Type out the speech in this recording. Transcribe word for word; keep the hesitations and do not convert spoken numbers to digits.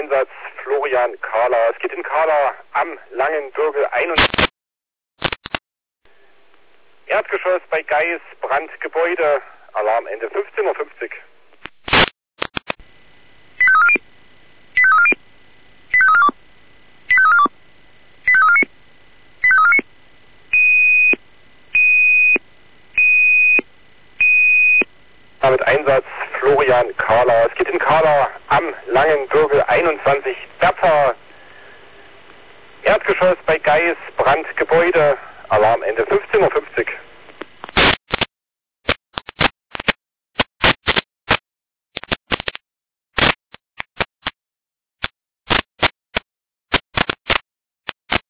Einsatz Florian Kahler. Es geht in Kahler am Langenbürgel einundzwanzig. Erdgeschoss bei Geis, Brandgebäude, Alarmende fünfzehn Uhr fünfzig. Damit Einsatz Florian Kahler. Es geht in Kahler am Langenbürgel einundzwanzig. Bertha. Erdgeschoss bei Geis, Brandgebäude, Alarmende fünfzehn Uhr fünfzig.